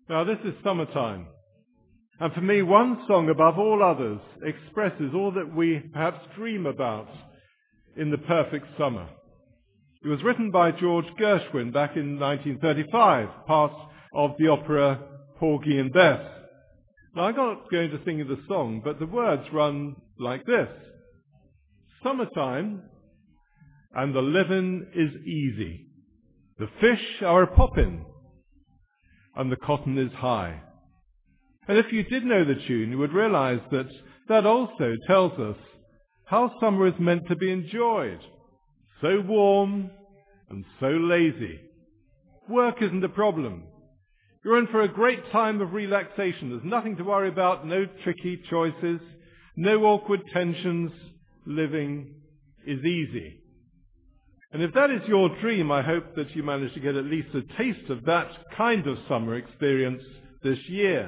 Now this is summertime, and for me one song above all others expresses all that we perhaps dream about in the perfect summer. It was written by George Gershwin back in 1935, part of the opera Porgy and Bess. Now I'm not going to sing you the song, but the words run like this. Summertime, and the living is easy. The fish are a-poppin', and the cotton is high. And if you did know the tune, you would realize that that also tells us how summer is meant to be enjoyed. So warm and so lazy. Work isn't a problem. You're in for a great time of relaxation. There's nothing to worry about, no tricky choices, no awkward tensions. Living is easy. And if that is your dream, I hope that you manage to get at least a taste of that kind of summer experience this year.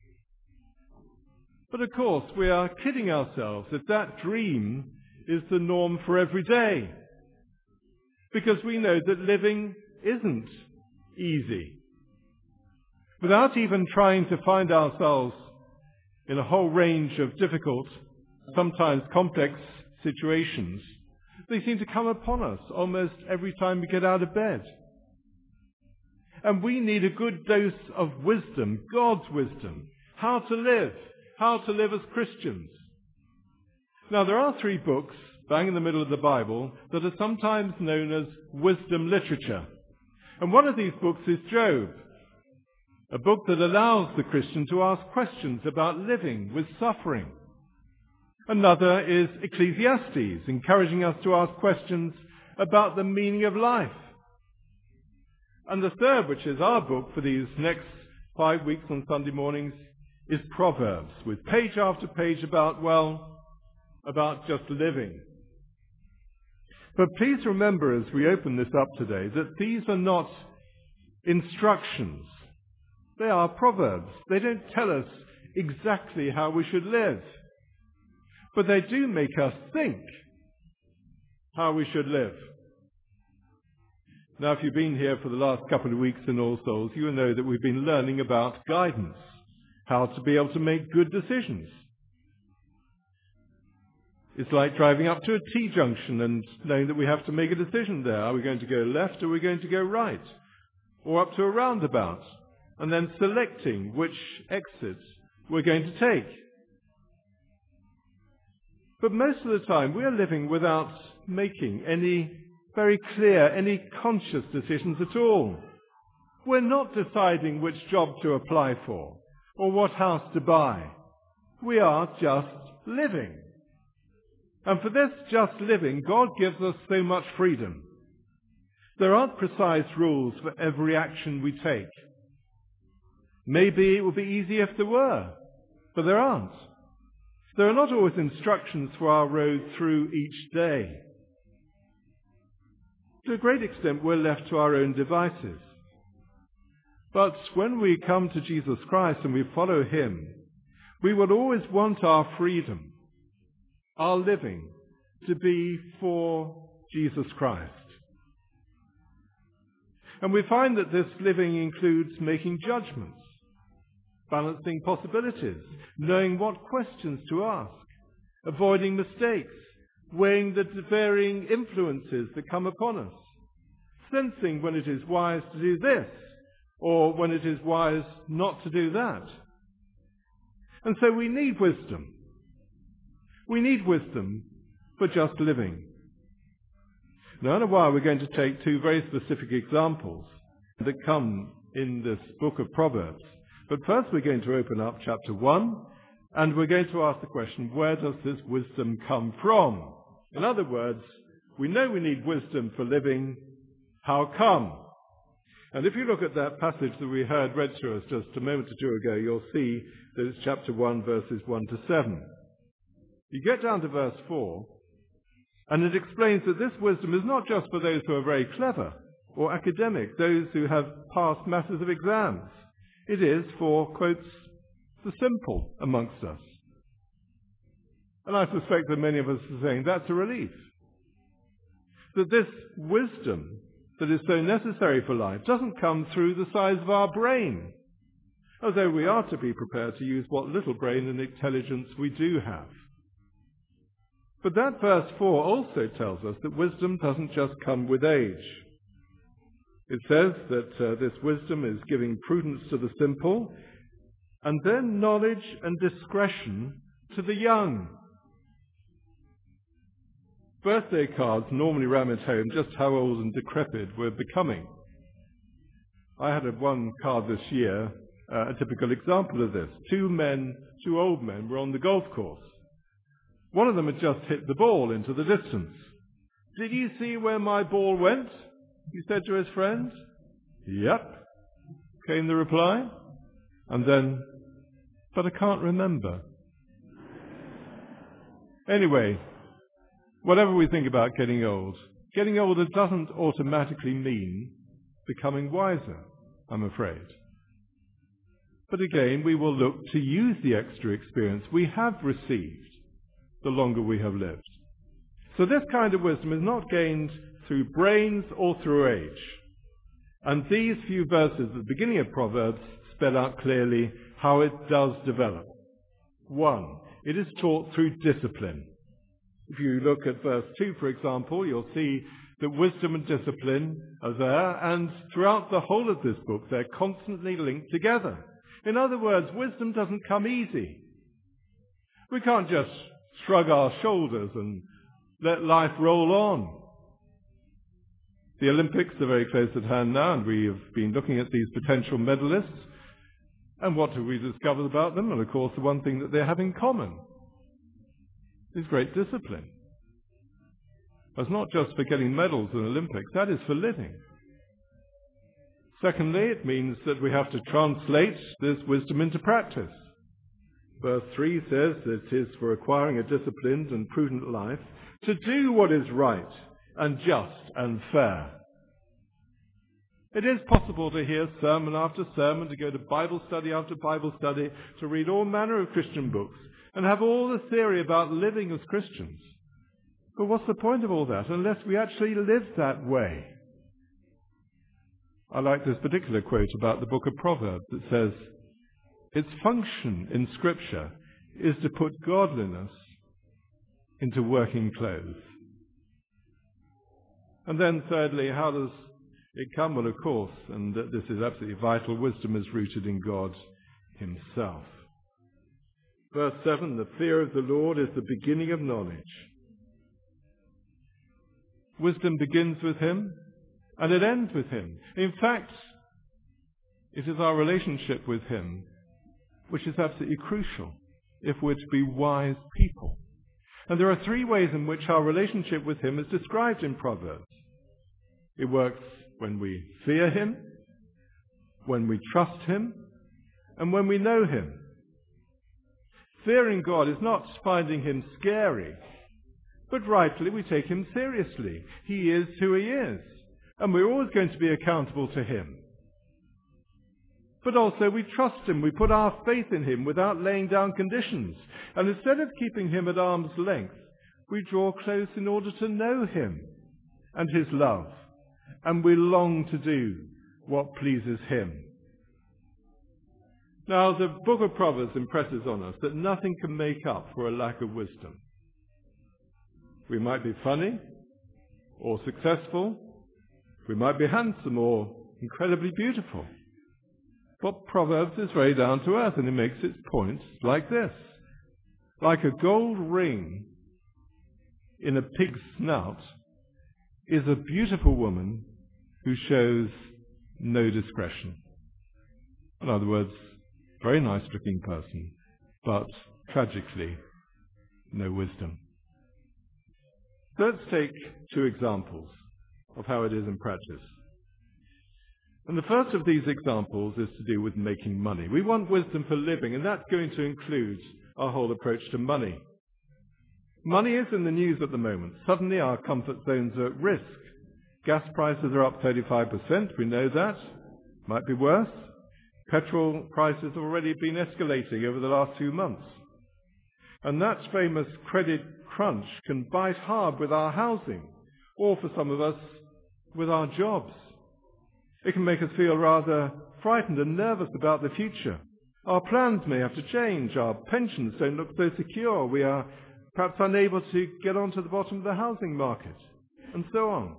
But of course, we are kidding ourselves if that dream is the norm for every day. Because we know that living isn't easy. Without even trying to find ourselves in a whole range of difficult, sometimes complex situations, they seem to come upon us almost every time we get out of bed. And we need a good dose of wisdom, God's wisdom, how to live as Christians. Now, there are 3 books, bang in the middle of the Bible, that are sometimes known as wisdom literature. And one of these books is Job, a book that allows the Christian to ask questions about living with suffering. Another is Ecclesiastes, encouraging us to ask questions about the meaning of life. And the third, which is our book for these next 5 weeks on Sunday mornings, is Proverbs, with page after page about just living. But please remember as we open this up today that these are not instructions. They are proverbs. They don't tell us exactly how we should live. But they do make us think how we should live. Now, if you've been here for the last couple of weeks in All Souls, you will know that we've been learning about guidance, how to be able to make good decisions. It's like driving up to a T-junction and knowing that we have to make a decision there. Are we going to go left or are we going to go right? Or up to a roundabout, and then selecting which exit we're going to take. But most of the time, we are living without making any very clear, any conscious decisions at all. We're not deciding which job to apply for or what house to buy. We are just living. And for this just living, God gives us so much freedom. There aren't precise rules for every action we take. Maybe it would be easy if there were, but there aren't. There are not always instructions for our road through each day. To a great extent, we're left to our own devices. But when we come to Jesus Christ and we follow him, we will always want our freedom, our living, to be for Jesus Christ. And we find that this living includes making judgments, balancing possibilities, knowing what questions to ask, avoiding mistakes, weighing the varying influences that come upon us, sensing when it is wise to do this or when it is wise not to do that. And so we need wisdom. We need wisdom for just living. Now, in a while, we're going to take 2 very specific examples that come in this book of Proverbs. But first, we're going to open up chapter 1, and we're going to ask the question, where does this wisdom come from? In other words, we know we need wisdom for living. How come? And if you look at that passage that we heard read to us just a moment or 2 ago, you'll see that it's chapter 1, verses 1 to 7. You get down to verse 4, and it explains that this wisdom is not just for those who are very clever or academic, those who have passed masses of exams. It is for, quotes, the simple amongst us. And I suspect that many of us are saying that's a relief. That this wisdom that is so necessary for life doesn't come through the size of our brain although we are to be prepared to use what little brain and intelligence we do have. But that verse 4 also tells us that wisdom doesn't just come with age. It says that this wisdom is giving prudence to the simple, and then knowledge and discretion to the young. Birthday cards normally ram it home just how old and decrepit we're becoming. I had one card this year, a typical example of this. Two old men were on the golf course. One of them had just hit the ball into the distance. "Did you see where my ball went?" he said to his friend. "Yep," came the reply. And then, "But I can't remember." Anyway, whatever we think about getting older doesn't automatically mean becoming wiser, I'm afraid. But again, we will look to use the extra experience we have received the longer we have lived. So this kind of wisdom is not gained through brains or through age. And these few verses at the beginning of Proverbs spell out clearly how it does develop. 1, it is taught through discipline. If you look at verse 2, for example, you'll see that wisdom and discipline are there, and throughout the whole of this book, they're constantly linked together. In other words, wisdom doesn't come easy. We can't just shrug our shoulders and let life roll on. The Olympics are very close at hand now, and we have been looking at these potential medalists. And what have we discovered about them? And of course, the one thing that they have in common is great discipline. That's not just for getting medals in Olympics, that is for living. Secondly, it means that we have to translate this wisdom into practice. Verse 3 says that it is for acquiring a disciplined and prudent life to do what is right and just and fair. It is possible to hear sermon after sermon, to go to Bible study after Bible study, to read all manner of Christian books, and have all the theory about living as Christians. But what's the point of all that unless we actually live that way? I like this particular quote about the book of Proverbs. It says, its function in Scripture is to put godliness into working clothes. And then thirdly, how does it come? Well, of course, and this is absolutely vital, wisdom is rooted in God himself. Verse 7, the fear of the Lord is the beginning of knowledge. Wisdom begins with him, and it ends with him. In fact, it is our relationship with him which is absolutely crucial if we're to be wise people. And there are 3 ways in which our relationship with him is described in Proverbs. It works when we fear him, when we trust him, and when we know him. Fearing God is not finding him scary, but rightly we take him seriously. He is who he is, and we're always going to be accountable to him. But also we trust him, we put our faith in him without laying down conditions. And instead of keeping him at arm's length, we draw close in order to know him and his love. And we long to do what pleases him. Now, the book of Proverbs impresses on us that nothing can make up for a lack of wisdom. We might be funny or successful. We might be handsome or incredibly beautiful. But Proverbs is very down to earth, and it makes its points like this. Like a gold ring in a pig's snout is a beautiful woman who shows no discretion. In other words, very nice-looking person, but tragically, no wisdom. So let's take 2 examples of how it is in practice. And the first of these examples is to do with making money. We want wisdom for living, and that's going to include our whole approach to money. Money is in the news at the moment. Suddenly our comfort zones are at risk. Gas prices are up 35%, we know that. Might be worse. Petrol prices have already been escalating over the last 2 months. And that famous credit crunch can bite hard with our housing, or for some of us, with our jobs. It can make us feel rather frightened and nervous about the future. Our plans may have to change. Our pensions don't look so secure. We are perhaps unable to get onto the bottom of the housing market, and so on.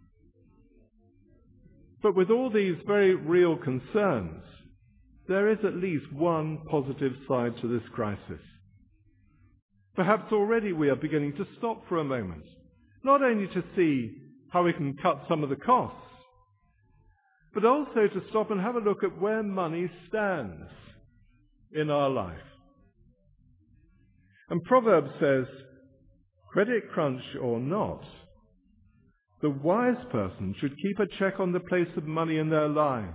But with all these very real concerns, there is at least one positive side to this crisis. Perhaps already we are beginning to stop for a moment, not only to see how we can cut some of the costs, but also to stop and have a look at where money stands in our life. And Proverbs says, credit crunch or not, the wise person should keep a check on the place of money in their lives.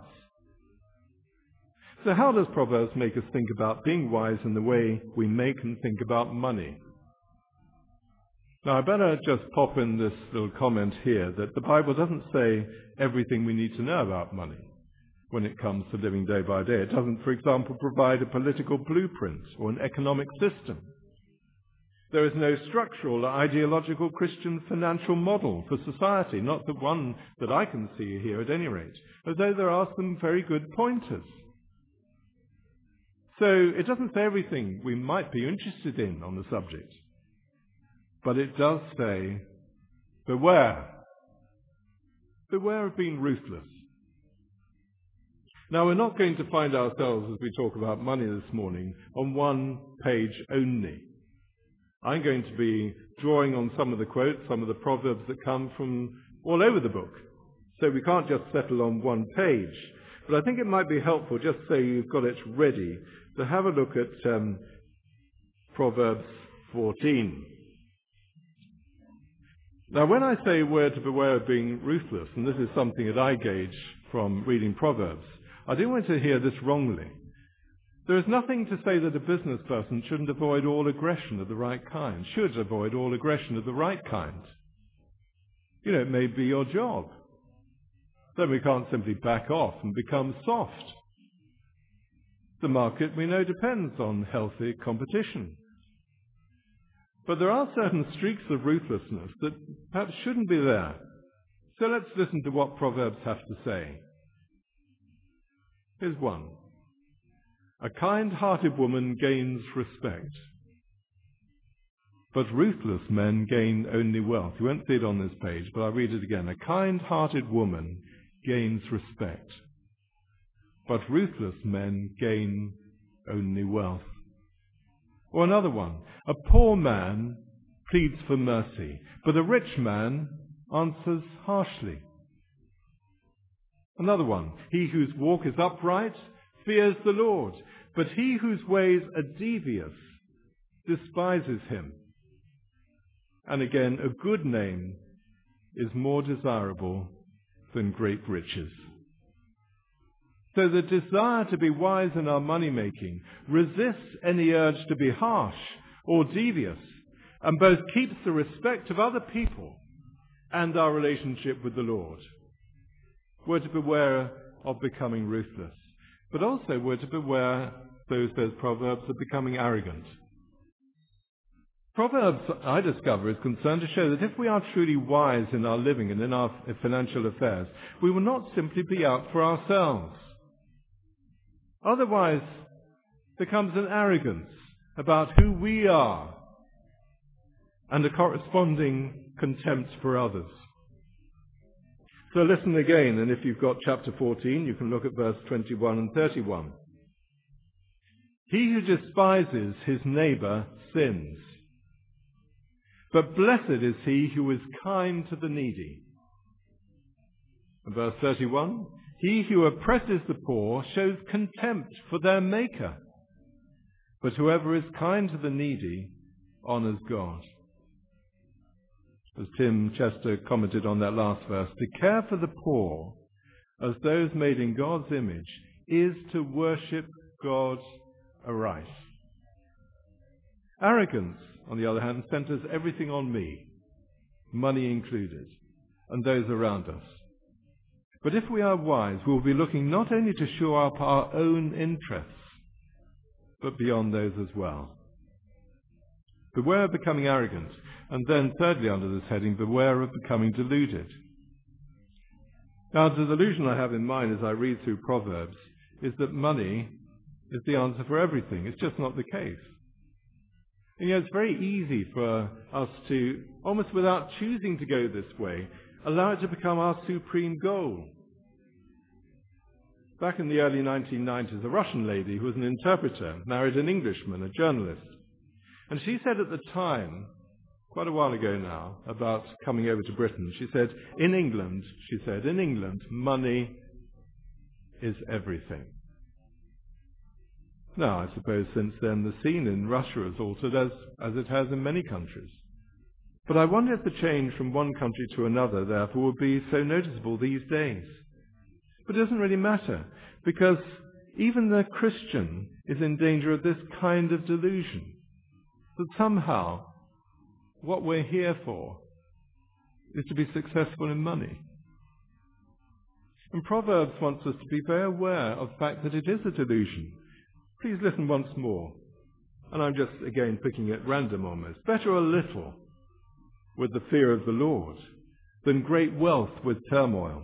So how does Proverbs make us think about being wise in the way we make and think about money? Now, I better just pop in this little comment here that the Bible doesn't say everything we need to know about money when it comes to living day by day. It doesn't, for example, provide a political blueprint or an economic system. There is no structural or ideological Christian financial model for society, not the one that I can see here at any rate, although there are some very good pointers. So it doesn't say everything we might be interested in on the subject, but it does say, beware. Beware of being ruthless. Now, we're not going to find ourselves, as we talk about money this morning, on one page only. I'm going to be drawing on some of the quotes, some of the proverbs that come from all over the book. So we can't just settle on one page. But I think it might be helpful, just so you've got it ready, to have a look at Proverbs 14. Now, when I say we're to beware of being ruthless, and this is something that I gauge from reading Proverbs, I do want to hear this wrongly. There is nothing to say that a business person shouldn't avoid all aggression of the right kind, should avoid all aggression of the right kind. You know, it may be your job. Then we can't simply back off and become soft. The market, we know, depends on healthy competition. But there are certain streaks of ruthlessness that perhaps shouldn't be there. So let's listen to what Proverbs have to say. Here's one. A kind-hearted woman gains respect, but ruthless men gain only wealth. You won't see it on this page, but I'll read it again. A kind-hearted woman gains respect, but ruthless men gain only wealth. Or another one. A poor man pleads for mercy, but a rich man answers harshly. Another one. He whose walk is upright fears the Lord, but he whose ways are devious despises him. And again, a good name is more desirable than great riches. So the desire to be wise in our money-making resists any urge to be harsh or devious, and both keeps the respect of other people and our relationship with the Lord. We're to beware of becoming ruthless, but also we're to beware, so says Proverbs, of becoming arrogant. Proverbs, I discover, is concerned to show that if we are truly wise in our living and in our financial affairs, we will not simply be out for ourselves. Otherwise, becomes an arrogance about who we are and a corresponding contempt for others. So listen again, and if you've got chapter 14, you can look at verse 21 and 31. He who despises his neighbor sins, but blessed is he who is kind to the needy. And verse 31, he who oppresses the poor shows contempt for their maker, but whoever is kind to the needy honors God. As Tim Chester commented on that last verse, to care for the poor as those made in God's image is to worship God aright. Arrogance, on the other hand, centers everything on me, money included, and those around us. But if we are wise, we will be looking not only to shore up our own interests, but beyond those as well. Beware of becoming arrogant. And then thirdly, under this heading, beware of becoming deluded. Now, the delusion I have in mind as I read through Proverbs is that money is the answer for everything. It's just not the case. And it's very easy for us to, almost without choosing to go this way, allow it to become our supreme goal. Back in the early 1990s, a Russian lady who was an interpreter married an Englishman, a journalist. And she said at the time, quite a while ago now, about coming over to Britain, she said, in England, money is everything. Now, I suppose since then the scene in Russia has altered as it has in many countries. But I wonder if the change from one country to another, therefore, would be so noticeable these days. But it doesn't really matter, because even the Christian is in danger of this kind of delusion, that somehow what we're here for is to be successful in money. And Proverbs wants us to be very aware of the fact that it is a delusion. Please listen once more. And I'm just, again, picking at random almost. Better a little with the fear of the Lord than great wealth with turmoil.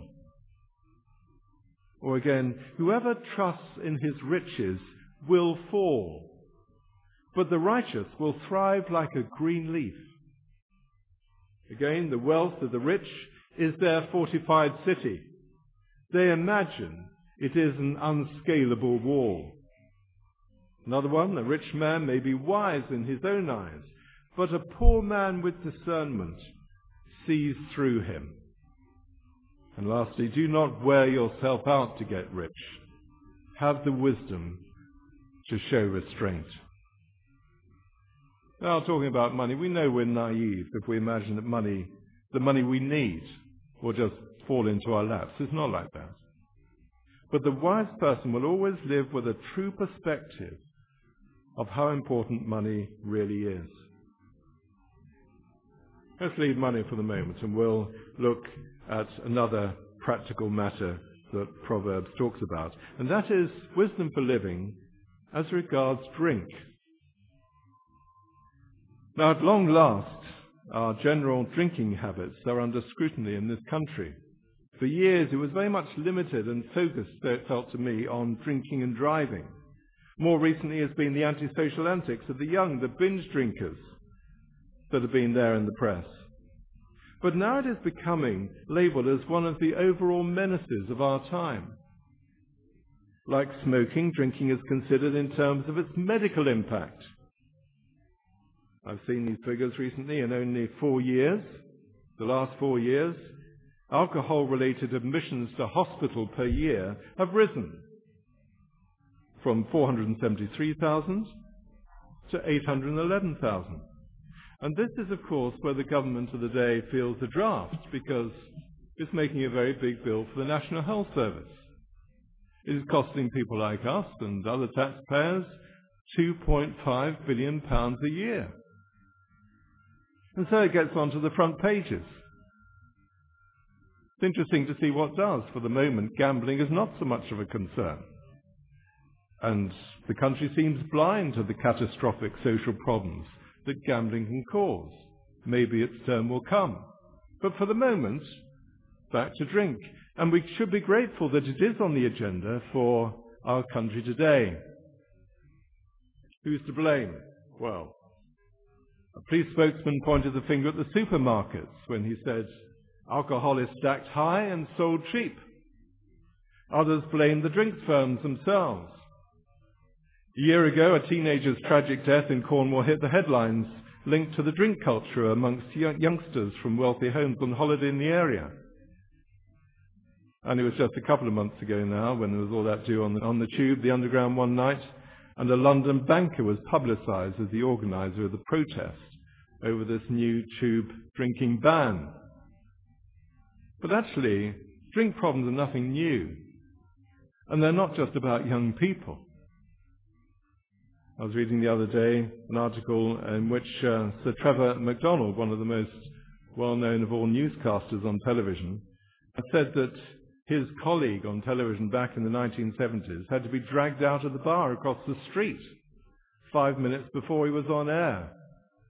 Or again, whoever trusts in his riches will fall, but the righteous will thrive like a green leaf. Again, the wealth of the rich is their fortified city. They imagine it is an unscalable wall. Another one, a rich man may be wise in his own eyes, but a poor man with discernment sees through him. And lastly, do not wear yourself out to get rich. Have the wisdom to show restraint. Now, talking about money, we know we're naive if we imagine that the money we need will just fall into our laps. It's not like that. But the wise person will always live with a true perspective of how important money really is. Let's leave money for the moment and we'll look at another practical matter that Proverbs talks about, and that is wisdom for living as regards drink. Now, at long last, our general drinking habits are under scrutiny in this country. For years, it was very much limited and focused, so it felt to me, on drinking and driving. More recently has been the antisocial antics of the young, the binge drinkers that have been there in the press. But now it is becoming labelled as one of the overall menaces of our time. Like smoking, drinking is considered in terms of its medical impact. I've seen these figures recently. In only 4 years, the last 4 years, alcohol-related admissions to hospital per year have risen from 473,000 to 811,000. And this is, of course, where the government of the day feels the draft, because it's making a very big bill for the National Health Service. It is costing people like us and other taxpayers £2.5 billion a year. And so it gets onto the front pages. It's interesting to see what does. For the moment, gambling is not so much of a concern. And the country seems blind to the catastrophic social problems that gambling can cause. Maybe its turn will come. But for the moment, back to drink. And we should be grateful that it is on the agenda for our country today. Who's to blame? Well, a police spokesman pointed the finger at the supermarkets when he said, alcohol is stacked high and sold cheap. Others blame the drinks firms themselves. A year ago, a teenager's tragic death in Cornwall hit the headlines linked to the drink culture amongst youngsters from wealthy homes on holiday in the area. And it was just a couple of months ago now when there was all that do on the tube, the Underground one night, and a London banker was publicised as the organiser of the protest over this new tube drinking ban. But actually, drink problems are nothing new. And they're not just about young people. I was reading the other day an article in which Sir Trevor McDonald, one of the most well-known of all newscasters on television, said that his colleague on television back in the 1970s had to be dragged out of the bar across the street 5 minutes before he was on air.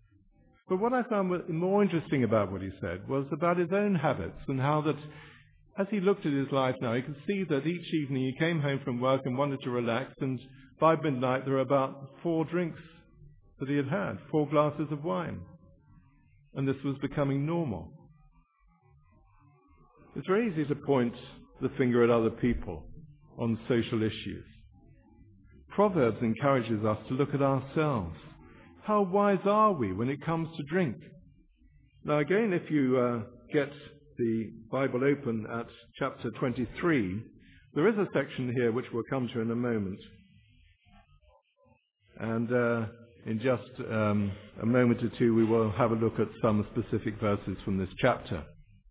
But what I found more interesting about what he said was about his own habits and how that as he looked at his life now, he could see that each evening he came home from work and wanted to relax, and by midnight there were about 4 drinks that he had, 4 glasses of wine. And this was becoming normal. It's very easy to point the finger at other people on social issues. Proverbs encourages us to look at ourselves. How wise are we when it comes to drink? Now again, if you get the Bible open at chapter 23, there is a section here which we'll come to in a moment. And in just a moment or two, we will have a look at some specific verses from this chapter.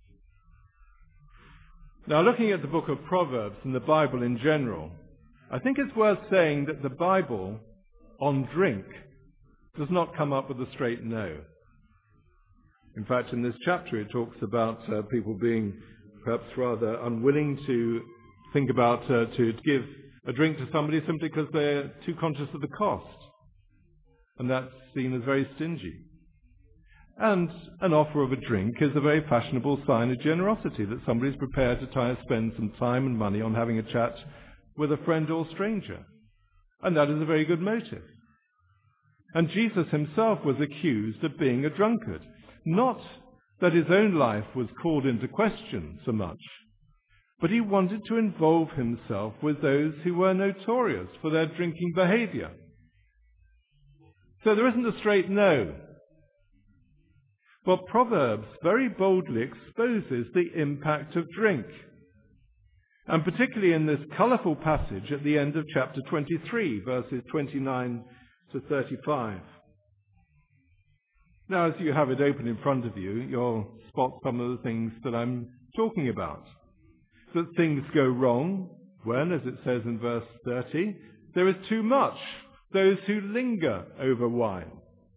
Now, looking at the book of Proverbs and the Bible in general, I think it's worth saying that the Bible on drink does not come up with a straight no. In fact, in this chapter, it talks about people being perhaps rather unwilling to think about to give a drink to somebody simply because they're too conscious of the cost. And that's seen as very stingy. And an offer of a drink is a very fashionable sign of generosity, that somebody's prepared to try and spend some time and money on having a chat with a friend or stranger. And that is a very good motive. And Jesus himself was accused of being a drunkard. Not that his own life was called into question so much, but he wanted to involve himself with those who were notorious for their drinking behavior. So there isn't a straight no. But Proverbs very boldly exposes the impact of drink. And particularly in this colourful passage at the end of chapter 23, verses 29 to 35. Now, as you have it open in front of you, you'll spot some of the things that I'm talking about. That things go wrong when, as it says in verse 30, there is too much, those who linger over wine.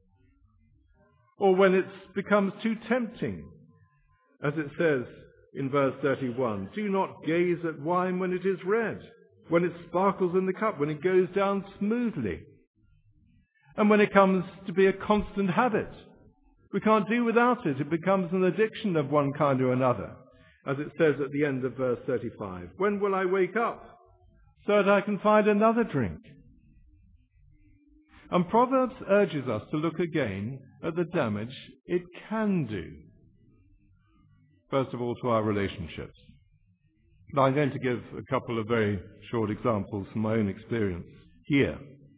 Or when it becomes too tempting, as it says in verse 31, do not gaze at wine when it is red, when it sparkles in the cup, when it goes down smoothly. And when it comes to be a constant habit, we can't do without it. It becomes an addiction of one kind or another, as it says at the end of verse 35. When will I wake up so that I can find another drink? And Proverbs urges us to look again at the damage it can do. First of all, to our relationships. Now, I'm going to give a couple of very short examples from my own experience here.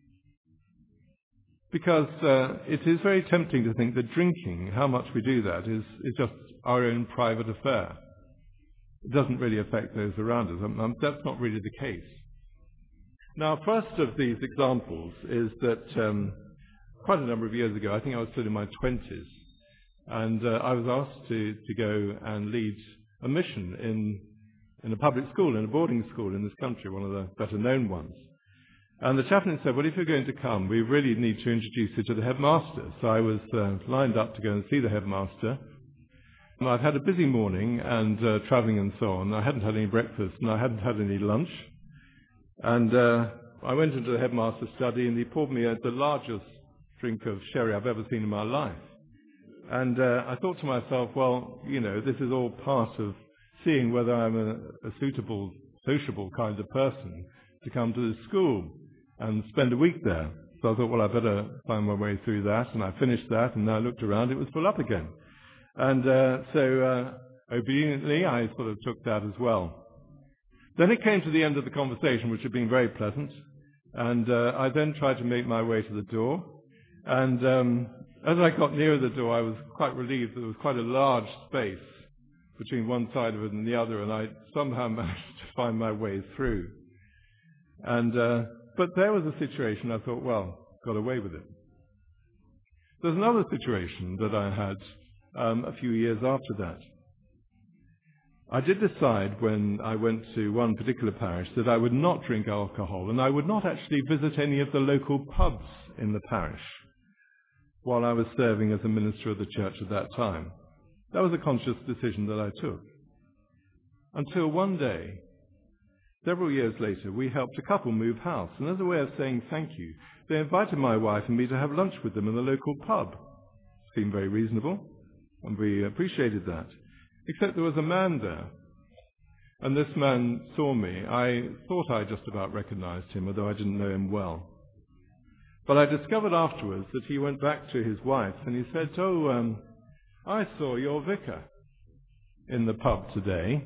Because it is very tempting to think that drinking, how much we do that, is just our own private affair. It doesn't really affect those around us. That's not really the case. Now, first of these examples is that quite a number of years ago, I think I was still in my 20s, and I was asked to go and lead a mission in a public school, in a boarding school in this country, one of the better known ones. And the chaplain said, well, if you're going to come, we really need to introduce you to the headmaster. So I was lined up to go and see the headmaster. And I'd had a busy morning and travelling and so on. I hadn't had any breakfast and I hadn't had any lunch. And I went into the headmaster's study and he poured me the largest drink of sherry I've ever seen in my life. And I thought to myself, well, you know, this is all part of seeing whether I'm a suitable, sociable kind of person to come to this school and spend a week there. So I thought, well, I better find my way through that. And I finished that, and I looked around, it was full up again. And so obediently, I sort of took that as well. Then it came to the end of the conversation, which had been very pleasant. And I then tried to make my way to the door. And as I got nearer the door, I was quite relieved that there was quite a large space between one side of it and the other, and I somehow managed to find my way through. And but there was a situation I thought, well, got away with it. There's another situation that I had a few years after that. I did decide when I went to one particular parish that I would not drink alcohol, and I would not actually visit any of the local pubs in the parish while I was serving as a minister of the church at that time. That was a conscious decision that I took. Until one day, several years later, we helped a couple move house, and as a way of saying thank you, they invited my wife and me to have lunch with them in the local pub. Seemed very reasonable, and we appreciated that. Except there was a man there And this man saw me. I thought I just about recognized him, although I didn't know him well. But I discovered afterwards that he went back to his wife and he said, I saw your vicar in the pub today.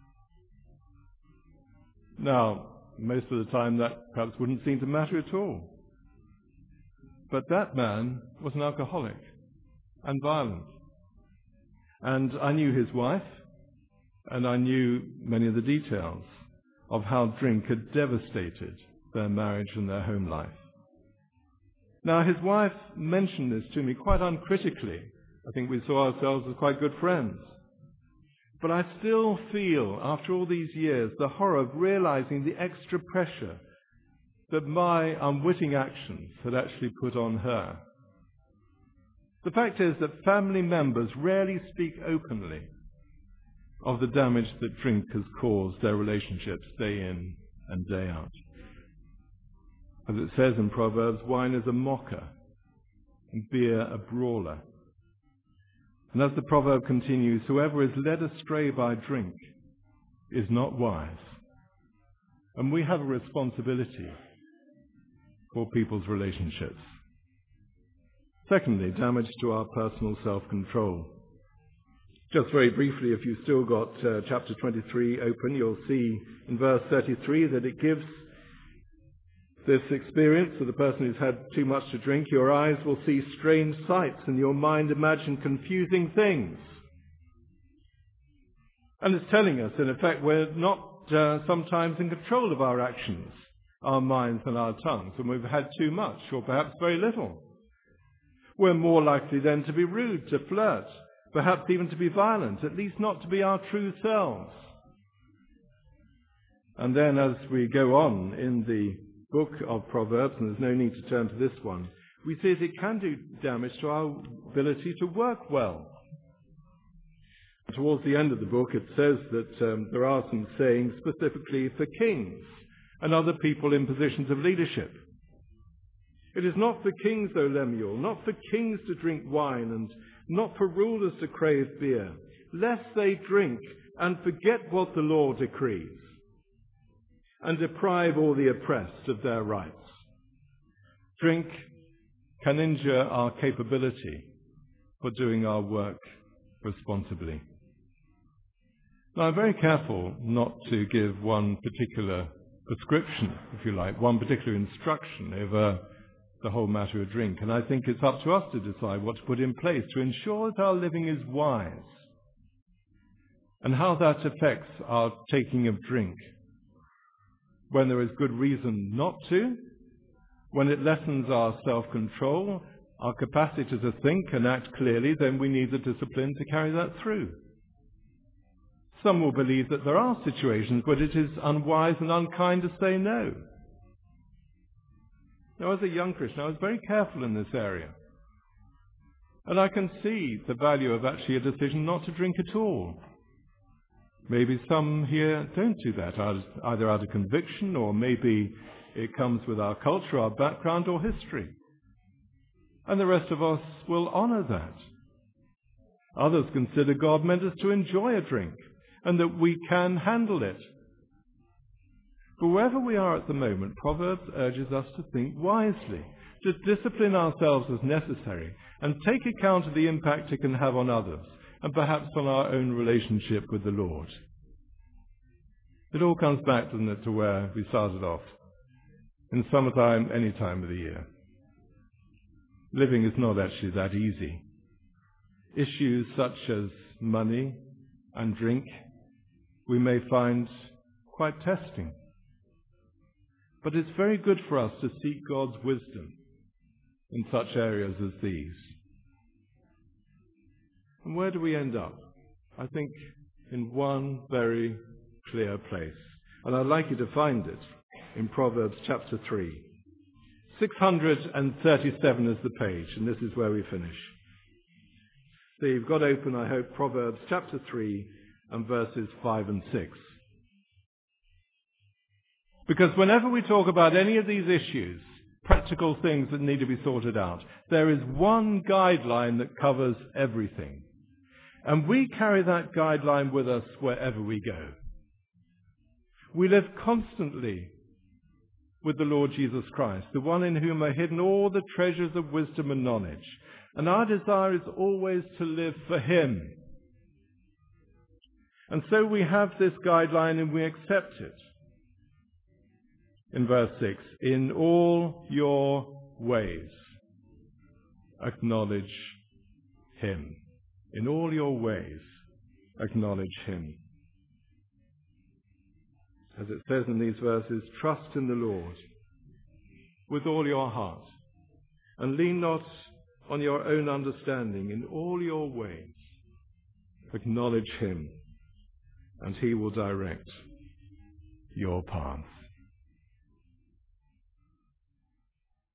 Now, most of the time that perhaps wouldn't seem to matter at all. But that man was an alcoholic and violent. And I knew his wife, and I knew many of the details of how drink had devastated their marriage and their home life. Now, his wife mentioned this to me quite uncritically. I think we saw ourselves as quite good friends. But I still feel, after all these years, the horror of realizing the extra pressure that my unwitting actions had actually put on her. The fact is that family members rarely speak openly of the damage that drink has caused their relationships day in and day out. As it says in Proverbs, wine is a mocker and beer a brawler. And as the proverb continues, whoever is led astray by drink is not wise. And we have a responsibility for people's relationships. Secondly, damage to our personal self-control. Just very briefly, if you've still got chapter 23 open, you'll see in verse 33 that it gives this experience of the person who's had too much to drink. Your eyes will see strange sights and your mind imagine confusing things. And it's telling us, in effect, we're not sometimes in control of our actions, our minds and our tongues, when we've had too much or perhaps very little. We're more likely then to be rude, to flirt, perhaps even to be violent, at least not to be our true selves. And then as we go on in the book of Proverbs, and there's no need to turn to this one, we see that it can do damage to our ability to work well. Towards the end of the book, it says that there are some sayings specifically for kings and other people in positions of leadership. It is not for kings, O Lemuel, not for kings to drink wine, and not for rulers to crave beer, lest they drink and forget what the law decrees, and deprive all the oppressed of their rights. Drink can injure our capability for doing our work responsibly. Now, I'm very careful not to give one particular prescription, if you like, one particular instruction over the whole matter of drink. And I think it's up to us to decide what to put in place to ensure that our living is wise and how that affects our taking of drink. When there is good reason not to, when it lessens our self-control, our capacity to think and act clearly, then we need the discipline to carry that through. Some will believe that there are situations where it is unwise and unkind to say no. Now, as a young Christian, I was very careful in this area. And I can see the value of actually a decision not to drink at all. Maybe some here don't do that, either out of conviction or maybe it comes with our culture, our background or history. And the rest of us will honor that. Others consider God meant us to enjoy a drink and that we can handle it. But wherever we are at the moment, Proverbs urges us to think wisely, to discipline ourselves as necessary, and take account of the impact it can have on others, and perhaps on our own relationship with the Lord. It all comes back, doesn't it, to where we started off. In summertime, any time of the year. Living is not actually that easy. Issues such as money and drink we may find quite testing. But it's very good for us to seek God's wisdom in such areas as these. And where do we end up? I think in one very clear place. And I'd like you to find it in Proverbs chapter 3. 637 is the page, and this is where we finish. So you've got open, I hope, Proverbs chapter 3 and verses 5 and 6. Because whenever we talk about any of these issues, practical things that need to be sorted out, there is one guideline that covers everything. And we carry that guideline with us wherever we go. We live constantly with the Lord Jesus Christ, the one in whom are hidden all the treasures of wisdom and knowledge. And our desire is always to live for him. And so we have this guideline and we accept it. In verse 6, in all your ways, acknowledge him. In all your ways, acknowledge him. As it says in these verses, trust in the Lord with all your heart, and lean not on your own understanding. In all your ways, acknowledge him, and he will direct your path.